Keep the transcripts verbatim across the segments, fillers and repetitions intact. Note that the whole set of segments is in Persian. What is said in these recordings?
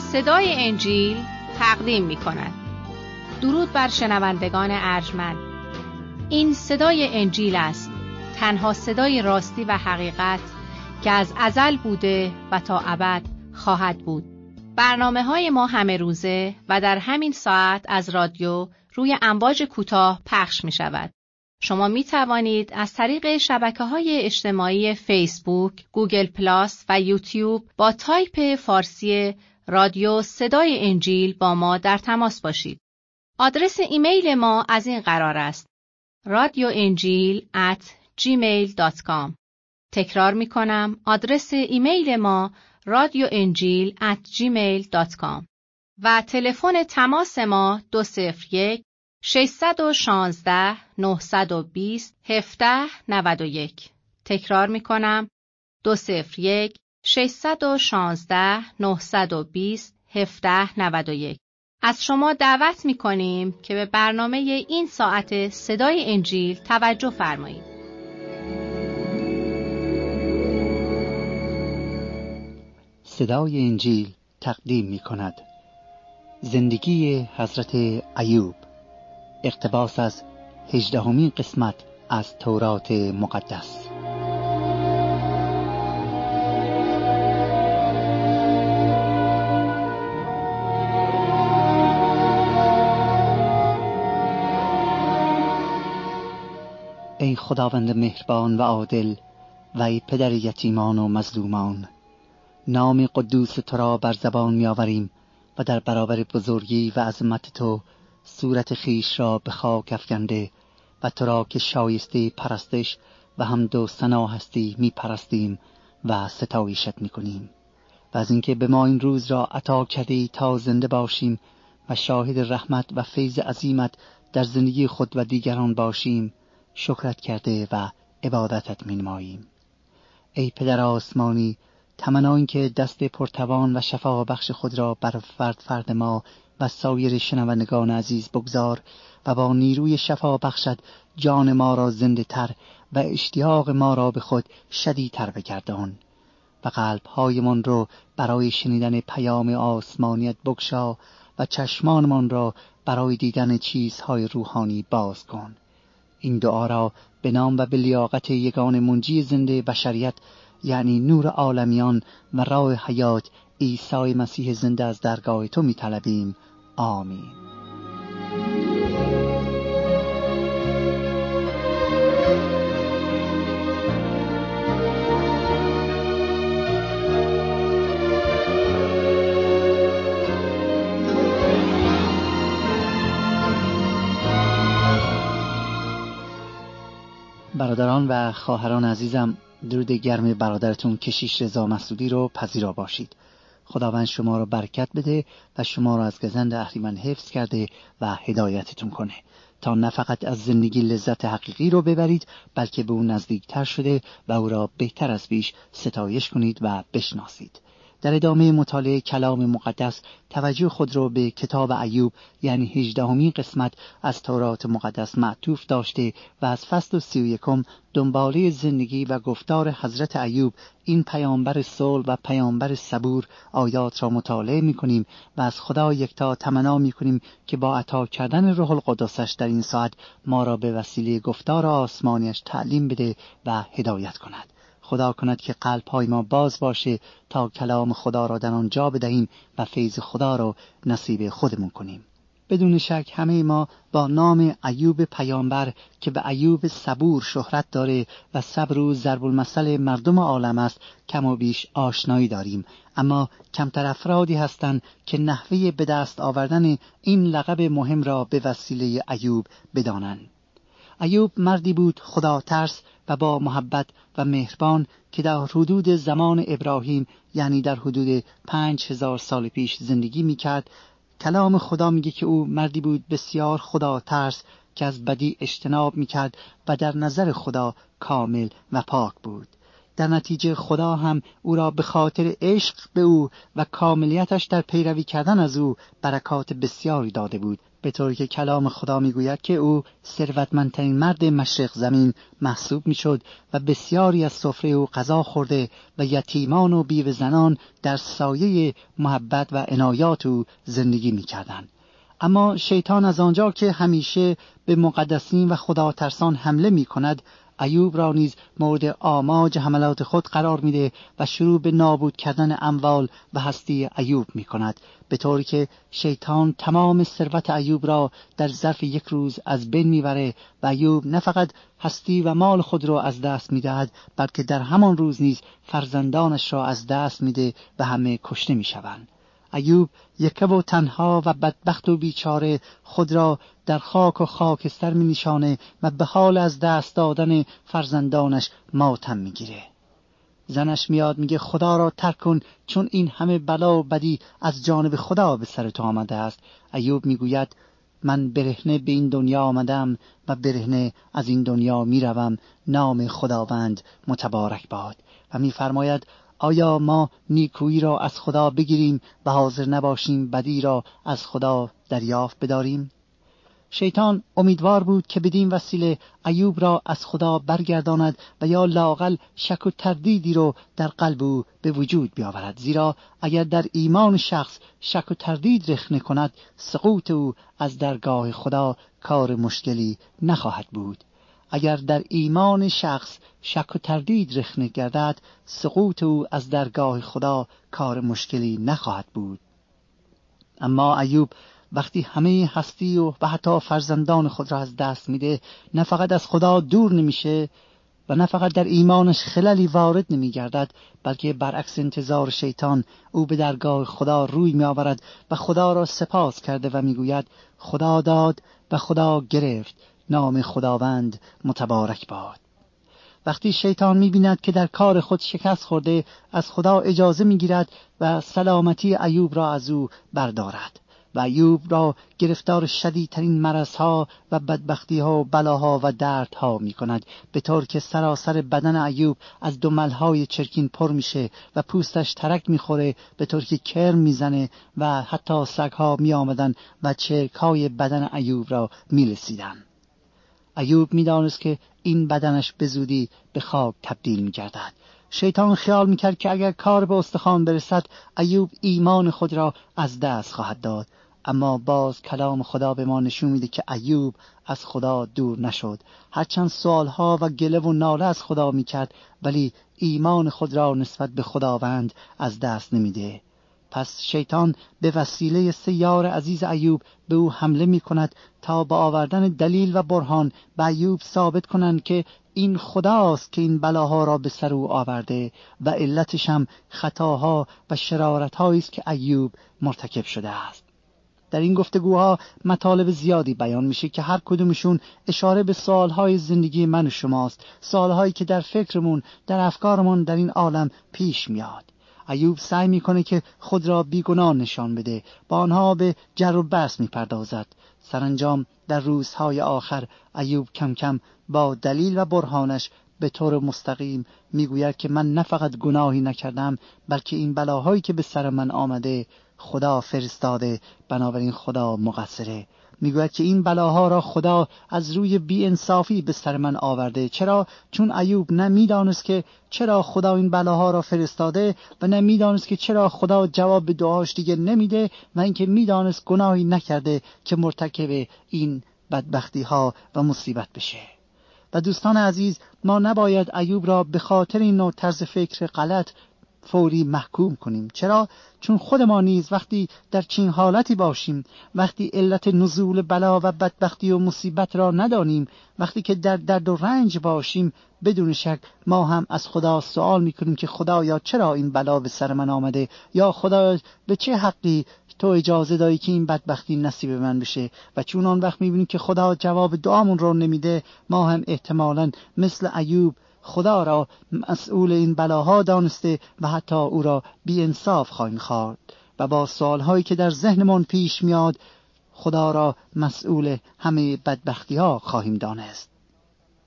صدای انجیل تقدیم می کند. درود بر شنوندگان ارجمند. این صدای انجیل است، تنها صدای راستی و حقیقت که از ازل بوده و تا ابد خواهد بود. برنامه های ما همه روزه و در همین ساعت از رادیو روی امواج کوتاه پخش می شود. شما می توانید از طریق شبکه‌های اجتماعی فیسبوک، گوگل پلاس و یوتیوب با تایپ فارسی رادیو صدای انجیل با ما در تماس باشید. آدرس ایمیل ما از این قرار است: رادیو انجیل ات جیمیل دات کام. تکرار می کنم، آدرس ایمیل ما رادیو انجیل ات جیمیل دات کام و تلفن تماس ما دو صفر یک ششصد و شانزده نهصد و بیست هفده نود و یک. تکرار می کنم، دو صفر یک ششصد و شانزده نهصد و بیست هفده نود و یک. از شما دعوت می کنیم که به برنامه این ساعت صدای انجیل توجه فرمایید. صدای انجیل تقدیم می کند زندگی حضرت ایوب، اقتباس از هجدهمین قسمت از تورات مقدس. ای خداوند مهربان و عادل و ای پدر یتیمان و مظلومان، نام قدوس تو را بر زبان می آوریم و در برابر بزرگی و عظمت تو صورت خیش را به خاک افکنده و تو را که شایسته پرستش و حمد و ثنا هستی می پرستیم و ستایشت می کنیم. و از اینکه به ما این روز را عطا کردی تا زنده باشیم و شاهد رحمت و فیض عظیمت در زندگی خود و دیگران باشیم، شکرت کرده و عبادتت می نماییم. ای پدر آسمانی، تمنا این که دست پرتوان و شفا بخش خود را بر فرد فرد ما و سایر شنوندگان عزیز بگذار و با نیروی شفا بخشد جان ما را زنده تر و اشتیاق ما را به خود شدید تر بگردان و قلب هایمان رو برای شنیدن پیام آسمانیت بگشا و چشمانمان را برای دیدن چیزهای روحانی باز کن. این دعا را به نام و به لیاقت یگان منجی زنده بشریت، یعنی نور عالمیان و راه حیات، عیسی مسیح زنده از درگاه تو می طلبیم. آمین. برادران و خواهران عزیزم، درود گرم برادرتون کشیش رضا مسعودی رو پذیرا باشید. خداوند شما رو برکت بده و شما رو از گزند اهریمن حفظ کرده و هدایتتون کنه تا نه فقط از زندگی لذت حقیقی رو ببرید، بلکه به اون نزدیکتر شده و او را بهتر از پیش ستایش کنید و بشناسید. در ادامه مطالعه کلام مقدس توجه خود را به کتاب ایوب، یعنی هجدهمین قسمت از تورات مقدس معطوف داشته و از فصل سی و یکم دنباله زندگی و گفتار حضرت ایوب، این پیامبر صلح و پیامبر صبور، آیات را مطالعه می‌کنیم و از خدا یکتا تمنا می‌کنیم که با عطا کردن روح القدسش در این ساعت ما را به وسیله گفتار آسمانیش تعلیم بده و هدایت کند. خدا کند که قلب‌های ما باز باشه تا کلام خدا را در آن جا بدهیم و فیض خدا را نصیب خودمون کنیم. بدون شک همه ما با نام ایوب پیامبر که به ایوب صبور شهرت داره و صبر و ضرب المثل مردم عالم است کم و بیش آشنایی داریم، اما کمتر افرادی هستند که نحوه به دست آوردن این لقب مهم را به وسیله ایوب بدانند. ایوب مردی بود خدا ترس و با محبت و مهربان که در حدود زمان ابراهیم، یعنی در حدود پنج هزار سال پیش زندگی میکرد. کلام خدا میگه که او مردی بود بسیار خدا ترس که از بدی اجتناب میکرد و در نظر خدا کامل و پاک بود. در نتیجه خدا هم او را به خاطر عشق به او و کاملیتش در پیروی کردن از او برکات بسیاری داده بود، به طوری که کلام خدا میگوید که او ثروتمندترین مرد مشرق زمین محسوب میشد و بسیاری از سفره او غذا خورده و یتیمان و بیوه زنان در سایه محبت و عنایات او زندگی میکردند. اما شیطان از آنجا که همیشه به مقدسین و خدا ترسان حمله می کند، ایوب را نیز مورد آماج حملات خود قرار میده و شروع به نابود کردن اموال و هستی ایوب می کند، به طوری که شیطان تمام ثروت ایوب را در ظرف یک روز از بین میبره و ایوب نه فقط هستی و مال خود را از دست میدهد، بلکه در همان روز نیز فرزندانش را از دست میده و همه کشته میشوند. ایوب یکه و تنها و بدبخت و بیچاره خود را در خاک و خاکستر می نشانه و به حال از دست دادن فرزندانش ماتم می گیره. زنش میاد میگه خدا را ترک کن، چون این همه بلا و بدی از جانب خدا به سر تو آمده است. ایوب میگوید من برهنه به این دنیا آمدم و برهنه از این دنیا می روم، نام خداوند متبارک باد. و میفرماید آیا ما نیکویی را از خدا بگیریم و حاضر نباشیم بدی را از خدا دریافت بداریم؟ شیطان امیدوار بود که بدین وسیله ایوب را از خدا برگرداند و یا لااقل شک و تردیدی رو در قلب او به وجود بیاورد، زیرا اگر در ایمان شخص شک و تردید رخنه کند، سقوط او از درگاه خدا کار مشکلی نخواهد بود. اگر در ایمان شخص شک و تردید رخنه گردد، سقوط او از درگاه خدا کار مشکلی نخواهد بود. اما ایوب وقتی همه هستی و حتی فرزندان خود را از دست میده، نه فقط از خدا دور نمیشه و نه فقط در ایمانش خللی وارد نمیگردد، بلکه برعکس انتظار شیطان او به درگاه خدا روی میآورد و خدا را سپاس کرده و میگوید خدا داد و خدا گرفت، نام خداوند متبارک باد. وقتی شیطان می‌بیند که در کار خود شکست خورده، از خدا اجازه می‌گیرد و سلامتی ایوب را از او بردارد و ایوب را گرفتار شدیدترین مرضها و بدبختی‌ها و بلاها و دردها می‌کند، به طور که سراسر بدن ایوب از دمل‌های چرکین پر میشه و پوستش ترک می‌خوره، به طور که کرم میزنه و حتی سگ‌ها می‌آمدن و چرک‌های بدن ایوب را می‌لسیدن. ایوب می‌دانست که این بدنش به زودی به خاک تبدیل می‌گردد. شیطان خیال می‌کرد که اگر کار به استخوان برسد، ایوب ایمان خود را از دست خواهد داد. اما باز کلام خدا به ما نشون میده که ایوب از خدا دور نشد. هرچند سوالها و گله و ناله از خدا می‌کرد، ولی ایمان خود را نسبت به خداوند از دست نمیده. پس شیطان به وسیله سه یار عزیز ایوب به او حمله می کند تا با آوردن دلیل و برهان به ایوب ثابت کنند که این خداست که این بلاها را به سر او آورده و علتش هم خطاها و شرارت‌هایی است که ایوب مرتکب شده است. در این گفتگوها مطالب زیادی بیان میشه که هر کدومشون اشاره به سوالهای زندگی من و شماست، سوالهایی که در فکرمون، در افکارمون در این عالم پیش میاد. ایوب سعی میکنه که خود را بیگناه نشان بده، با آنها به جر و بحث میپردازد. سرانجام در روزهای آخر ایوب کم کم با دلیل و برهانش به طور مستقیم میگوید که من نه فقط گناهی نکردم، بلکه این بلاهایی که به سر من آمده خدا فرستاده، بنابراین خدا مقصره. میگوید که این بلاها را خدا از روی بی‌انصافی به سر من آورده. چرا؟ چون ایوب نه میدانست که چرا خدا این بلاها را فرستاده و نه میدانست که چرا خدا جواب به دعاش دیگه نمیده و اینکه میدانست گناهی نکرده که مرتکب این بدبختی ها و مصیبت بشه. و دوستان عزیز، ما نباید ایوب را به خاطر این نوع طرز فکر غلط فوری محکوم کنیم. چرا؟ چون خود ما نیز وقتی در چنین حالتی باشیم، وقتی علت نزول بلا و بدبختی و مصیبت را ندانیم، وقتی که در درد و رنج باشیم، بدون شک ما هم از خدا سوال میکنیم که خدایا چرا این بلا به سر من آمده، یا خدا به چه حقی تو اجازه داری که این بدبختی نصیب من بشه. و چون آن وقت میبینیم که خدا جواب دعامون رو نمیده، ما هم احتمالاً مثل ایوب خدا را مسئول این بلاها دانسته و حتی او را بی انصاف خواهیم خواند و با سوالهایی که در ذهنمان پیش میاد خدا را مسئول همه بدبختی ها خواهیم دانست.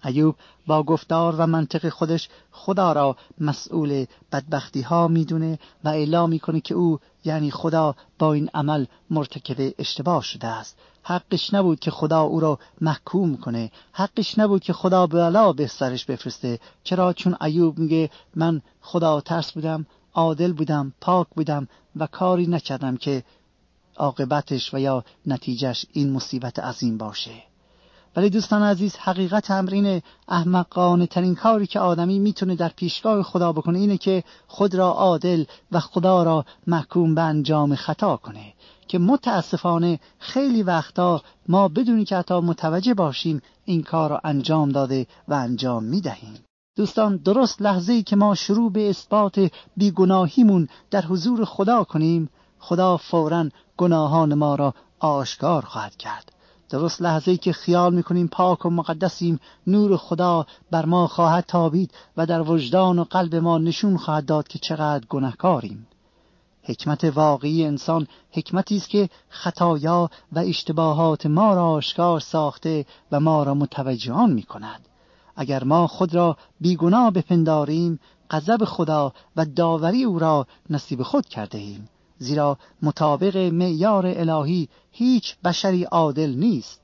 ایوب با گفتار و منطق خودش خدا را مسئول بدبختی ها میدونه و اعلام میکنه که او یعنی خدا با این عمل مرتکب اشتباه شده است. حقش نبود که خدا او را محکوم کنه، حقش نبود که خدا بلا به سرش بفرسته. چرا؟ چون ایوب میگه من خدا ترس بودم، عادل بودم، پاک بودم و کاری نکردم که عاقبتش و یا نتیجهش این مصیبت عظیم باشه. ولی دوستان عزیز، حقیقت امر اینه، احمقانه ترین کاری که آدمی میتونه در پیشگاه خدا بکنه اینه که خود را عادل و خدا را محکوم به انجام خطا کنه، که متاسفانه خیلی وقتا ما بدونی که حتی متوجه باشیم این کار را انجام داده و انجام میدهیم. دوستان، درست لحظه‌ای که ما شروع به اثبات بیگناهیمون در حضور خدا کنیم، خدا فوراً گناهان ما را آشکار خواهد کرد. درست لحظه‌ای که خیال میکنیم پاک و مقدسیم، نور خدا بر ما خواهد تابید و در وجدان و قلب ما نشون خواهد داد که چقدر گناهکاریم. حکمت واقعی انسان حکمتی است که خطایا و اشتباهات ما را آشکار ساخته و ما را متوجه آن میکند. اگر ما خود را بیگناه بپنداریم، غضب خدا و داوری او را نصیب خود کرده ایم، زیرا مطابق معیار الهی هیچ بشری عادل نیست.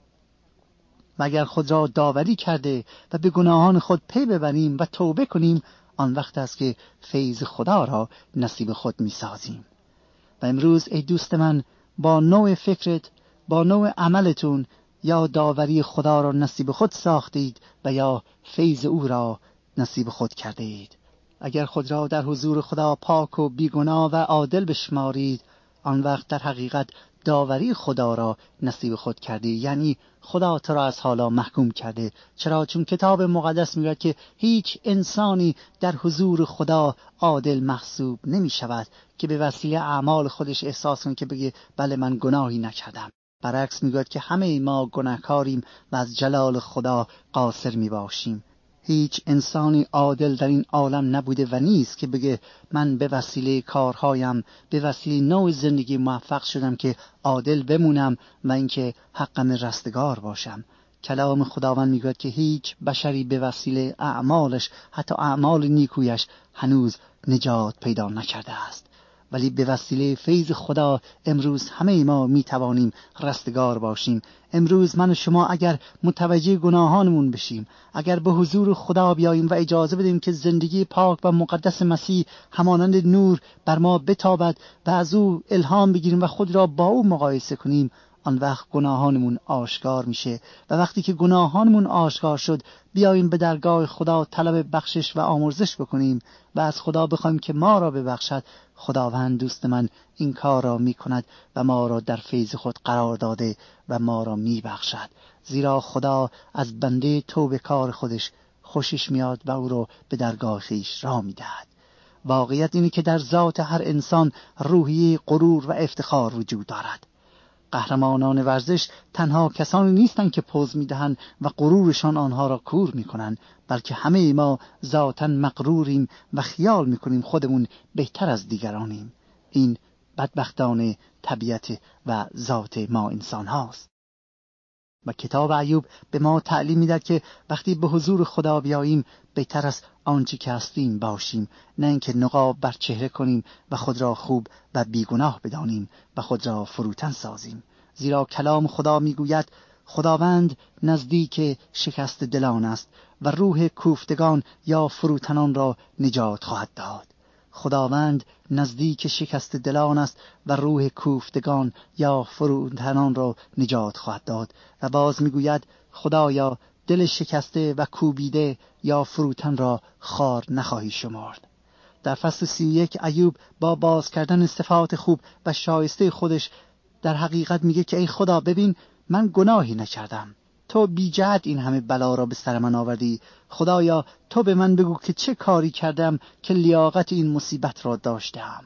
مگر خود را داوری کرده و به گناهان خود پی ببریم و توبه کنیم، آن وقت است که فیض خدا را نصیب خود می سازیم. و امروز ای دوست من، با نوع فکرت، با نوع عملتون، یا داوری خدا را نصیب خود ساختید و یا فیض او را نصیب خود کرده اید. اگر خود را در حضور خدا پاک و بیگناه و عادل بشمارید، آن وقت در حقیقت داوری خدا را نصیب خود کردی، یعنی خدا تو را از حالا محکوم کرده. چرا؟ چون کتاب مقدس میگه که هیچ انسانی در حضور خدا عادل محسوب نمی شود که به وسیله اعمال خودش احساس کنه که بگه بله من گناهی نکردم. برعکس میگه که همه ما گناهکاریم و از جلال خدا قاصر می باشیم. هیچ انسانی عادل در این عالم نبوده و نیست که بگه من به وسیله کارهایم، به وسیله نوع زندگی موفق شدم که عادل بمونم و اینکه حقم رستگار باشم. کلام خداوند میگه که هیچ بشری به وسیله اعمالش، حتی اعمال نیکویش، هنوز نجات پیدا نکرده است. ولی به وسیله فیض خدا امروز همه ما میتوانیم رستگار باشیم. امروز من و شما اگر متوجه گناهانمون بشیم، اگر به حضور خدا بیاییم و اجازه بدیم که زندگی پاک و مقدس مسیح همانند نور بر ما بتابد و از او الهام بگیریم و خود را با او مقایسه کنیم، آن وقت گناهانمون آشکار میشه. و وقتی که گناهانمون آشکار شد، بیاییم به درگاه خدا طلب بخشش و آمرزش بکنیم و از خدا بخوایم که ما را ببخشد. خداوند دوست من این کار را میکند و ما را در فیض خود قرار داده و ما را میبخشد، زیرا خدا از بنده توبه کار خودش خوشش میاد و او را به درگاه خیش راه میدهد. واقعیت اینه که در ذات هر انسان روحیه غرور و افتخار وجود دارد. قهرمانان ورزش تنها کسانی نیستند که پوز میدهند و غرورشان آنها را کور میکنند، بلکه همه ما ذاتاً مغروریم و خیال میکنیم خودمون بهتر از دیگرانیم. این بدبختانه طبیعت و ذات ما انسان هاست. و کتاب ایوب به ما تعلیم میدهد که وقتی به حضور خدا بیاییم بهتر از آنچه که هستیم باشیم، نه اینکه نقاب بر چهره کنیم و خود را خوب و بیگناه بدانیم و خود را فروتن سازیم. زیرا کلام خدا میگوید خداوند نزدیک شکست دلان است و روح کوفتگان یا فروتنان را نجات خواهد داد. خداوند نزدیک شکست دلان است و روح کوفتگان یا فروتنان را نجات خواهد داد. و باز میگوید خدایا دل شکسته و کوبیده یا فروتن را خار نخواهی شمرد. در فصل سی و یک ایوب با باز کردن صفات خوب و شایسته خودش در حقیقت میگه که ای خدا ببین من گناهی نکردم، تو بی جهت این همه بلا را به سر من آوردی. خدایا تو به من بگو که چه کاری کردم که لیاقت این مصیبت را داشتم.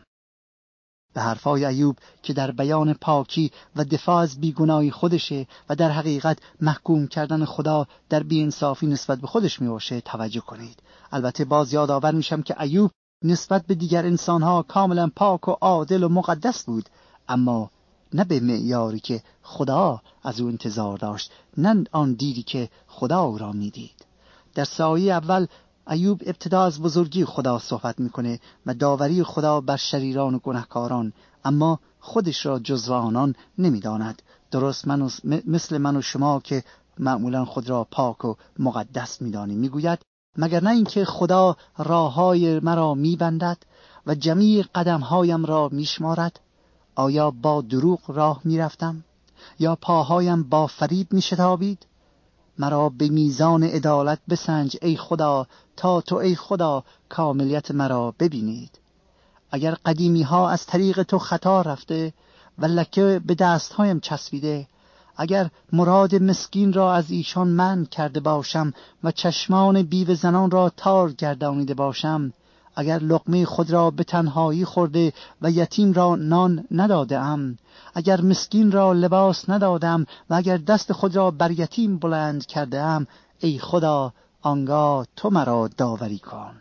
به حرفای ایوب که در بیان پاکی و دفاع از بیگناهی خودشه و در حقیقت محکوم کردن خدا در بی‌انصافی نسبت به خودش میباشه توجه کنید. البته باز یادآور میشم که ایوب نسبت به دیگر انسانها کاملا پاک و عادل و مقدس بود، اما نه به معیاری که خدا از او انتظار داشت، نه آن دیدی که خدا او را میدید. در سه آیه اول ایوب ابتدا از بزرگی خدا صحبت میکنه و داوری خدا بر شریران و گناهکاران، اما خودش را جزو آنان نمیداند. درست من و مثل من و شما که معمولا خود را پاک و مقدس میدانیم. میگوید مگر نه اینکه خدا راههای مرا میبندد و جمیع قدمهایم را میشمارد؟ آیا با دروغ راه میرفتم یا پاهایم با فریب میشتابید؟ مرا به میزان عدالت بسنج ای خدا، تا تو ای خدا کاملیت مرا ببینید. اگر قدیمی ها از طریق تو خطا رفته و لکه به دستهایم چسبیده، اگر مراد مسکین را از ایشان منع کرده باشم و چشمان بیوه زنان را تار گردانیده باشم، اگر لقمه خود را به تنهایی خورده و یتیم را نان نداده ام، اگر مسکین را لباس ندادم و اگر دست خود را بر یتیم بلند کرده ام، ای خدا آنگاه تو مرا داوری کن.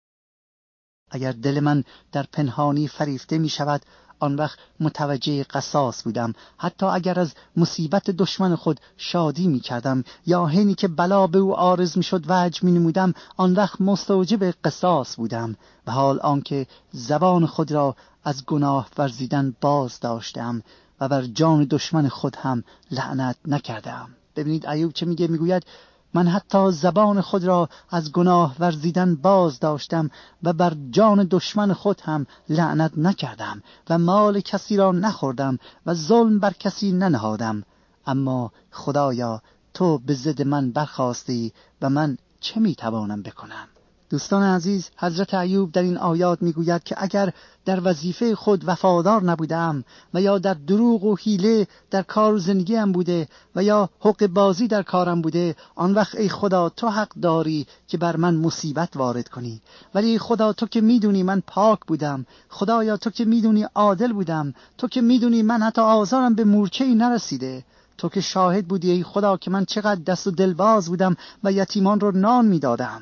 اگر دل من در پنهانی فریفته می شود، آن وقت متوجه قصاص بودم. حتی اگر از مصیبت دشمن خود شادی می کردم یا حینی که بلا به او عارض می شد وجع می نمودم، آن وقت مستوجب قصاص بودم. و حال آنکه زبان خود را از گناه ورزیدن باز داشتم و بر جان دشمن خود هم لعنت نکردم. ببینید ایوب چه میگه؟ میگوید من حتی زبان خود را از گناه ورزیدن باز داشتم و بر جان دشمن خود هم لعنت نکردم و مال کسی را نخوردم و ظلم بر کسی ننهادم. اما خدایا تو به ضد من برخاستی و من چه میتوانم بکنم؟ دوستان عزیز، حضرت ایوب در این آیات میگوید که اگر در وظیفه خود وفادار نبودم و یا در دروغ و حیله در کار و زندگیم بوده و یا حق بازی در کارم بوده، آن وقت ای خدا تو حق داری که بر من مصیبت وارد کنی. ولی ای خدا تو که میدونی من پاک بودم، خدایا تو که میدونی عادل بودم، تو که میدونی من حتی آزارم به مورچه‌ای نرسیده، تو که شاهد بودی ای خدا که من چقدر دست و دلباز بودم و یتیمان رو نان میدادم.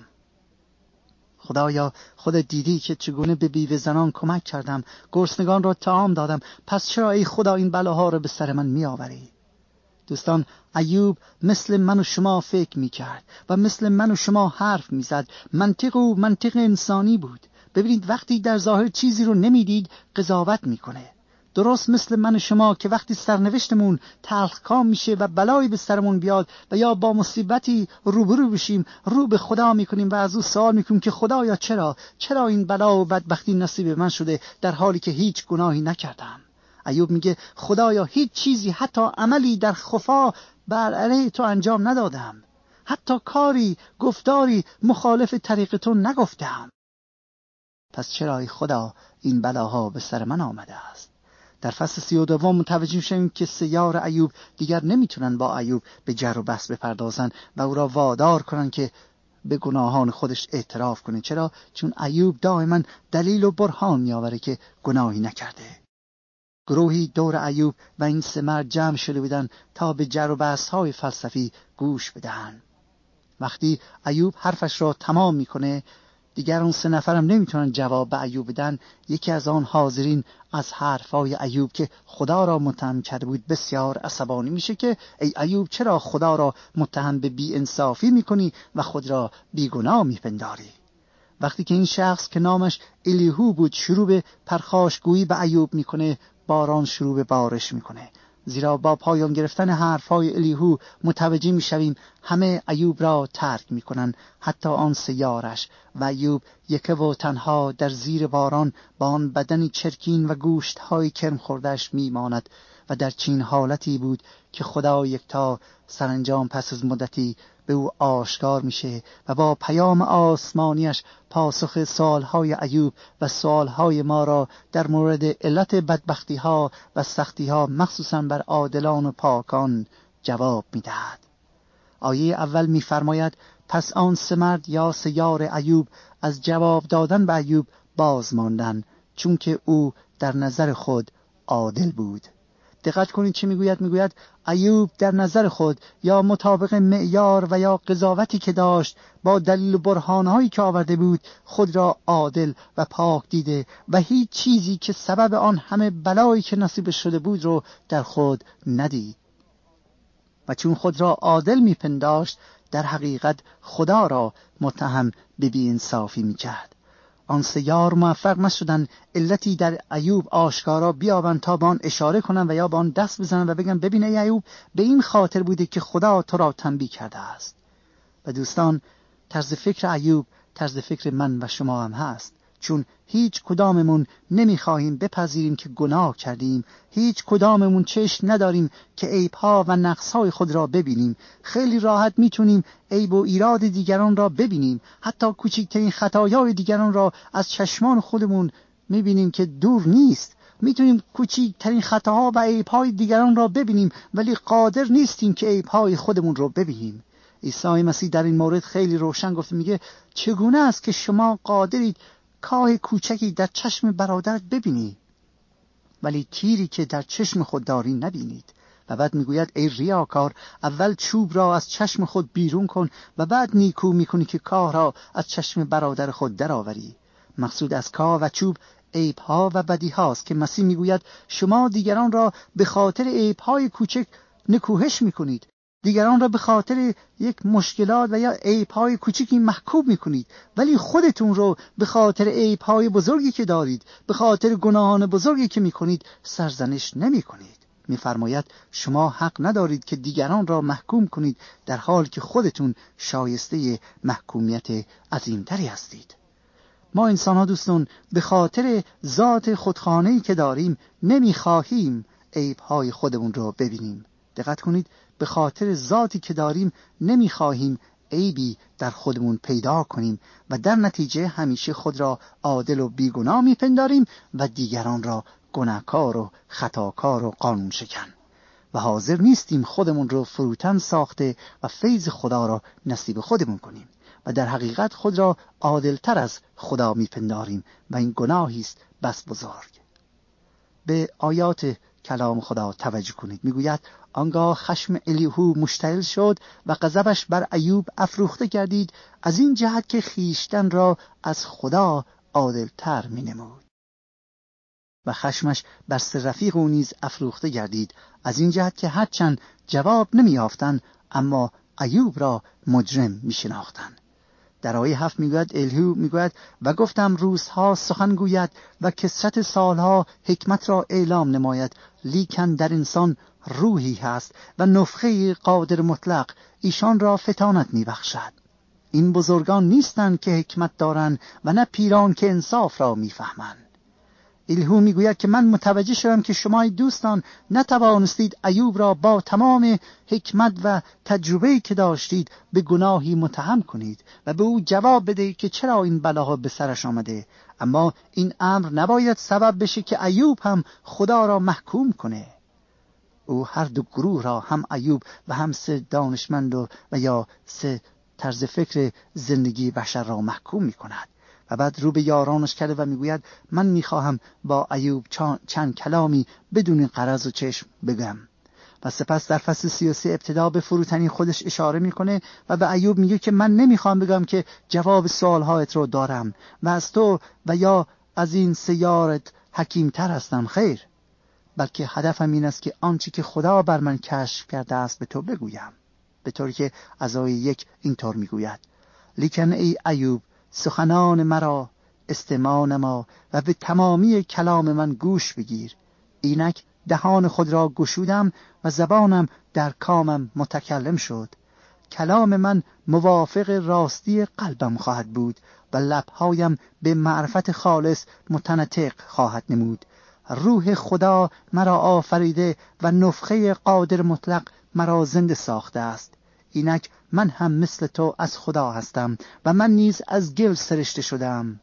خدایا خودت دیدی که چگونه به بیوه زنان کمک کردم، گرسنگان را طعام دادم، پس چرا ای خدا این بلاها رو به سر من می آوری؟ دوستان، ایوب مثل من و شما فکر می کرد و مثل من و شما حرف می زد. منطق او منطق انسانی بود. ببینید وقتی در ظاهر چیزی رو نمی دید قضاوت می کنه. درست مثل من و شما که وقتی سرنوشتمون تلخکام میشه و بلایی به سرمون بیاد و یا با مصیبتی روبرو بشیم، رو به خدا میکنیم و از او سوال میکنیم که خدایا چرا چرا این بلا و بدبختی نصیب من شده در حالی که هیچ گناهی نکردم. ایوب میگه خدایا هیچ چیزی، حتی عملی در خفا بر علیه تو انجام ندادم، حتی کاری گفتاری مخالف طریق تو نگفتم، پس چرا ای خدا این بلاها به سر من آمده است؟ در فصل سی و دوم متوجه میشیم که سه یار ایوب دیگر نمیتونن با ایوب به جر و بحث بپردازن و او را وادار کنن که به گناهان خودش اعتراف کنه. چرا؟ چون ایوب دائما دلیل و برهان میآوره که گناهی نکرده. گروهی دور ایوب و این سه مرد جمع شده بودن تا به جر و بحث های فلسفی گوش بدهن. وقتی ایوب حرفش را تمام میکنه، دیگر اون سه نفرم نمیتونن جواب به ایوب بدن. یکی از آن حاضرین از حرفای ایوب که خدا را متهم کرده بود بسیار عصبانی میشه که ای ایوب چرا خدا را متهم به بی انصافی میکنی و خود را بیگناه میپنداری؟ وقتی که این شخص که نامش الیهو بود شروع به پرخاشگویی به ایوب میکنه، باران شروع به بارش میکنه. زیرا با پایان گرفتن حرفهای الیهو متوجه میشویم همه ایوب را ترک میکنن، حتی آن سه یارش، و ایوب یکه و تنها در زیر باران با آن بدنی چرکین و گوشتهای کرم خوردهش میماند و در چین حالتی بود که خدا یکتا سرانجام پس از مدتی به او آشکار میشه و با پیام آسمانیش پاسخ سوالهای ایوب و سوالهای ما را در مورد علت بدبختی ها و سختی ها مخصوصا بر عادلان و پاکان جواب میدهد. آیه اول میفرماید پس آن سه مرد یا سه یار ایوب از جواب دادن به ایوب باز ماندن، چون که او در نظر خود عادل بود. دقت کنید چه میگوید؟ میگوید ایوب در نظر خود یا مطابق معیار و یا قضاوتی که داشت با دلیل و برهانهایی که آورده بود خود را عادل و پاک دیده و هیچ چیزی که سبب آن همه بلایی که نصیب شده بود رو در خود ندید. و چون خود را عادل میپنداشت در حقیقت خدا را متهم به بی‌انصافی می‌کرد. آن سه یار موفق نشدن علتی در ایوب آشکارا بیابند تا به آن اشاره کنند و یا به آن دست بزنند و بگن ببین ای ایوب، به این خاطر بوده که خدا تو را تنبیه کرده است. و دوستان، طرز فکر ایوب طرز فکر من و شما هم هست، چون هیچ کداممون نمیخواهیم بپذیریم که گناه کردیم. هیچ کداممون چشم نداریم که عیب‌ها و نقص‌های خود را ببینیم. خیلی راحت میتونیم عیب و ایراد دیگران را ببینیم، حتی کوچکترین خطایای دیگران را از چشمان خودمون میبینیم که دور نیست. میتونیم کوچکترین خطاها و عیب‌های دیگران را ببینیم، ولی قادر نیستیم که عیب‌های خودمون را ببینیم. عیسی مسیح در این مورد خیلی روشن گفت، میگه چگونه است که شما قادرید کاه کوچکی در چشم برادرت ببینی ولی تیری که در چشم خود داری نبینید؟ و بعد میگوید ای ریاکار، اول چوب را از چشم خود بیرون کن و بعد نیکو میکنی که کاه را از چشم برادر خود درآوری. مقصود از کاه و چوب عیب‌ها و بدیهاست که مسیح میگوید شما دیگران را به خاطر عیب‌های کوچک نکوهش میکنید، دیگران را به خاطر یک مشکلات و یا عیب‌های کوچکی محکوم می‌کنید، ولی خودتون رو به خاطر عیب‌های بزرگی که دارید، به خاطر گناهان بزرگی که می‌کنید سرزنش نمی‌کنید. می‌فرماید شما حق ندارید که دیگران را محکوم کنید در حالی که خودتون شایسته محکومیت عظیم‌تری هستید. ما انسان‌ها دوستان به خاطر ذات خودخواهانه‌ای که داریم نمی‌خواهیم عیب‌های خودمون رو ببینیم. دقت کنید، به خاطر ذاتی که داریم نمیخواهیم عیبی در خودمون پیدا کنیم و در نتیجه همیشه خود را عادل و بیگناه میپنداریم و دیگران را گناهکار و خطاکار و قانون شکن و حاضر نیستیم خودمون رو فروتن ساخته و فیض خدا را نصیب خودمون کنیم و در حقیقت خود را عادلتر از خدا میپنداریم و این گناهی است بس بزرگ. به آیات کلام خدا توجه کنید. میگوید آنگاه خشم الیهو مشتعل شد و غضبش بر ایوب افروخته گردید، از این جهت که خیشتن را از خدا عادلتر مینمود. و خشمش بر سه رفیق او نیز افروخته گردید، از این جهت که هرچند جواب نمیافتند اما ایوب را مجرم میشناختند. در آیه هفت میگوید الیهو میگوید و گفتم روزها سخن گوید و کثرت سالها حکمت را اعلام نماید، لیکن در انسان روحی هست و نفخه قادر مطلق ایشان را فتانت میبخشد. این بزرگان نیستند که حکمت دارند و نه پیران که انصاف را میفهمند. الیهو میگوید که من متوجه شدم که شما دوستان نتوانستید ایوب را با تمام حکمت و تجربه‌ای که داشتید به گناهی متهم کنید و به او جواب بدهید که چرا این بلاها به سرش آمده. اما این امر نباید سبب بشه که ایوب هم خدا را محکوم کنه. او هر دو گروه را، هم ایوب و هم سه دانشمند و, و یا سه طرز فکر زندگی بشر را محکوم می کند. و بعد رو به یارانش کرده و میگوید من میخواهم با ایوب چند کلامی بدون غرض و چشم بگم. و سپس در فصل سی و سه ابتدا به فروتنی خودش اشاره میکنه و به ایوب میگه که من نمیخوام بگم که جواب سوالهایت رو دارم و از تو و یا از این سیارت حکیمتر هستم، خیر، بلکه هدفم این است که آنچه که خدا بر من کشف کرده است به تو بگویم. به طوری که از آیه یک اینطور میگوید لیکن ای ایوب سخنان مرا استماع نما و به تمامی کلام من گوش بگیر. اینک دهان خود را گشودم و زبانم در کامم متکلم شد. کلام من موافق راستی قلبم خواهد بود و لبهایم به معرفت خالص متنطق خواهد نمود. روح خدا مرا آفریده و نفخه قادر مطلق مرا زنده ساخته است. اینک من هم مثل تو از خدا هستم و من نیز از گل سرشته شدم.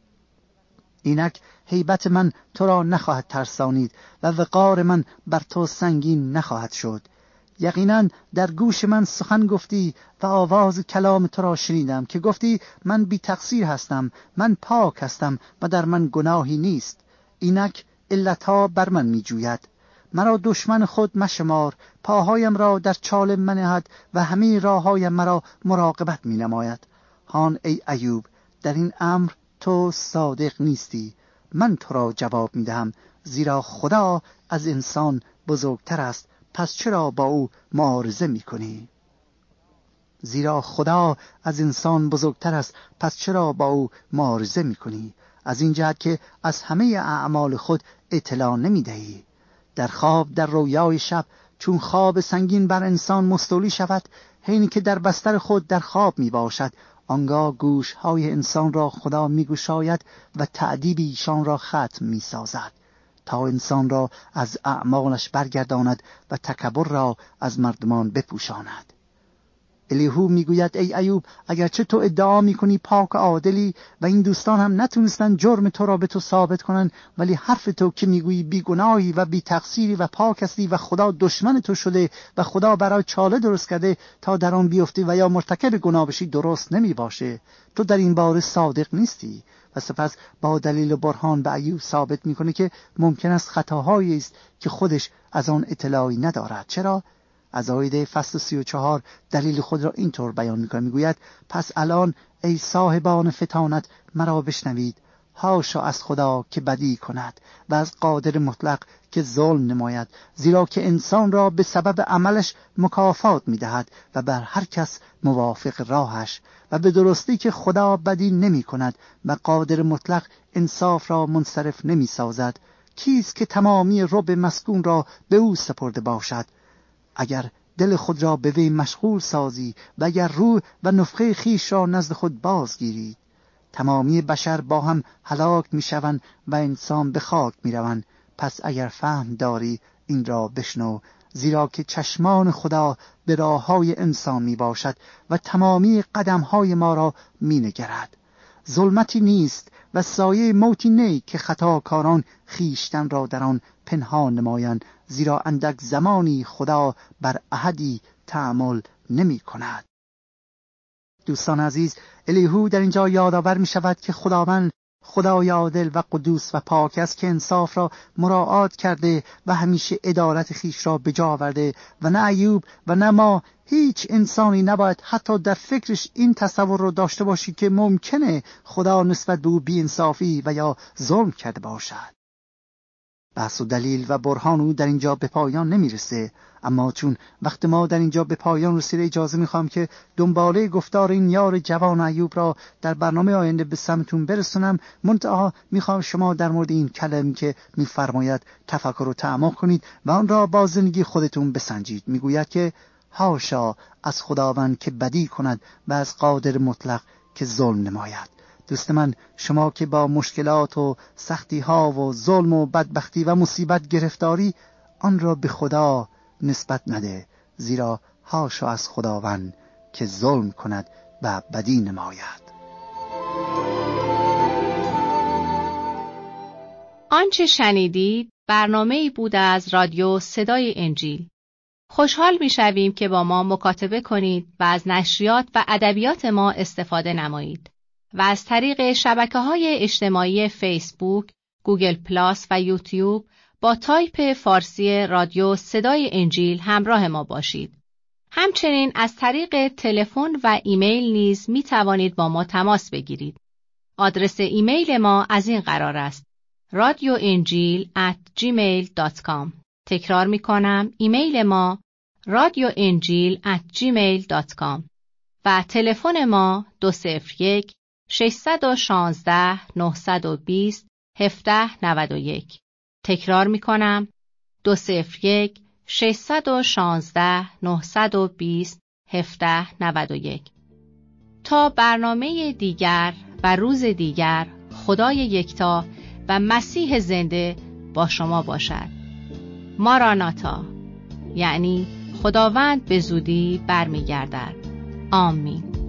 اینک هیبت من تو را نخواهد ترسانید و وقار من بر تو سنگین نخواهد شد. یقینا در گوش من سخن گفتی و آواز کلام تو را شنیدم که گفتی من بی تقصیر هستم، من پاک هستم و در من گناهی نیست. اینک علتها بر من می جوید. مرا دشمن خود مشمار، پاهایم را در چال منهد و همه راههایم مرا مراقبت می نماید. هان ای ایوب، در این امر تو صادق نیستی، من تو را جواب می دهم، زیرا خدا از انسان بزرگتر است، پس چرا با او معارضه می کنی؟ زیرا خدا از انسان بزرگتر است، پس چرا با او معارضه می‌کنی؟ از این جهت که از همه اعمال خود اطلاع نمی‌دهی. در خواب در رویای شب چون خواب سنگین بر انسان مستولی شود، حینی که در بستر خود در خواب می باشد، آنگاه گوش‌های انسان را خدا می گشاید و تأدیب ایشان را ختم می سازد تا انسان را از اعمالش برگرداند و تکبر را از مردمان بپوشاند. الیهو میگوید ای ایوب، اگرچه تو ادعا میکنی پاک و عادلی و این دوستان هم نتونستن جرم تو را به تو ثابت کنن، ولی حرف تو که میگویی بیگناهی و بی تقصیری و پاک هستی و خدا دشمن تو شده و خدا برای چاله درست کرده تا در آن بیفتی و یا مرتکب گناه بشی درست نمی باشه. تو در این باره صادق نیستی. و سپس با دلیل و برهان به ایوب ثابت میکنه که ممکن است خطاهایی است که خودش از آن اطلاعی ندارد. چرا؟ از آیه فصل سی و چهار دلیل خود را اینطور بیان می‌کند، میگوید پس الان ای صاحبان فطانت مرا بشنوید، حاشا از خدا که بدی کند و از قادر مطلق که ظلم نماید، زیرا که انسان را به سبب عملش مکافات می‌دهد و بر هر کس موافق راهش، و به درستی که خدا بدی نمی کند و قادر مطلق انصاف را منصرف نمی سازد. کیست که تمامی رب مسکون را به او سپرده باشد؟ اگر دل خود را به وی مشغول سازی و اگر روح و نفخه خیش را نزد خود بازگیری، تمامی بشر با هم هلاک می شوند و انسان به خاک می روند. پس اگر فهم داری این را بشنو، زیرا که چشمان خدا به راه های انسان می باشد و تمامی قدم های ما را می نگرد. ظلمتی نیست و سایه موتی نه که خطاکاران خیشتن را در آن پنهان نمایند، زیرا اندک زمانی خدا بر احدی تأمل نمی کند. دوستان عزیز، الیهو در اینجا یادآور می شود که خداوند خدای عادل و قدوس و پاک است که انصاف را مراعات کرده و همیشه عدالت خیش را به جا آورده و نه ایوب و نه ما، هیچ انسانی نباید حتی در فکرش این تصور رو داشته باشی که ممکنه خدا نسبت به او بی‌انصافی و یا ظلم کرده باشد. بحث و دلیل و برهان او در اینجا به پایان نمیرسه، اما چون وقت ما در اینجا به پایان رسیده، اجازه میخوام که دنباله گفتار این یار جوان ایوب را در برنامه آینده به سمتون برسونم. منتها میخوام شما در مورد این کلمی که میفرماید تفکر و تعمق کنید و آن را با زندگی خودتون بسنجید. میگوید که حاشا از خداوند که بدی کند و از قادر مطلق که ظلم نماید. دوست من، شما که با مشکلات و سختی ها و ظلم و بدبختی و مصیبت گرفتاری، آن را به خدا نسبت نده، زیرا حاشا از خداوند که ظلم کند و بدی نماید. آنچه شنیدید برنامه‌ای بود از رادیو صدای انجیل. خوشحال می‌شویم که با ما مکاتبه کنید و از نشریات و ادبیات ما استفاده نمایید و از طریق شبکه‌های اجتماعی فیسبوک، گوگل پلاس و یوتیوب با تایپ فارسی رادیو صدای انجیل همراه ما باشید. همچنین از طریق تلفن و ایمیل نیز می توانید با ما تماس بگیرید. آدرس ایمیل ما از این قرار است: رادیو انجیل ات جیمیل دات کام. تکرار می کنم، ایمیل ما رادیو انجیل ات جیمیل دات کام و تلفن ما دو صفر یک شش یک شش نه دو صفر هفت نه یک. تکرار می کنم، دو صفر یک شش یک شش نه دو صفر هفت نه یک. تا برنامه دیگر و روز دیگر، خدای یکتا و مسیح زنده با شما باشد. ماراناتا، یعنی خداوند به زودی برمیگردد. آمین.